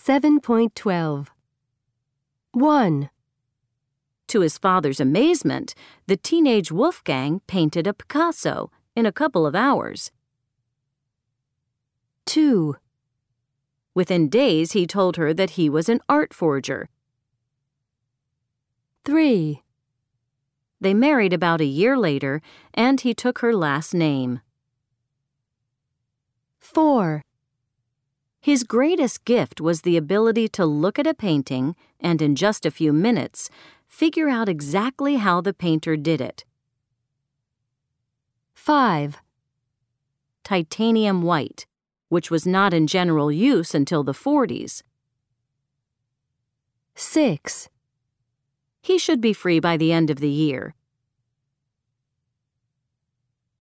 7.12. 1. To his father's amazement, the teenage Wolfgang painted a Picasso in a couple of hours. 2. Within days, he told her that he was an art forger. 3. They married about a year later, and he took her last name. 4. His greatest gift was the ability to look at a painting and, in just a few minutes, figure out exactly how the painter did it. 5. Titanium white, which was not in general use until the 40s. 6. He should be free by the end of the year.